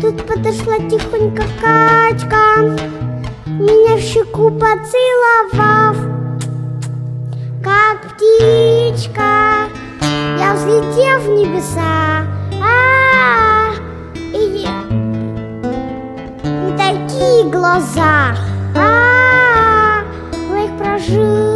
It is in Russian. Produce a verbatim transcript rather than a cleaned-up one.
Тут подошла тихонько качка, меня в щеку поцеловав. Как птичка, я взлетел в небеса, а, и такие глаза, а, в моих прожил.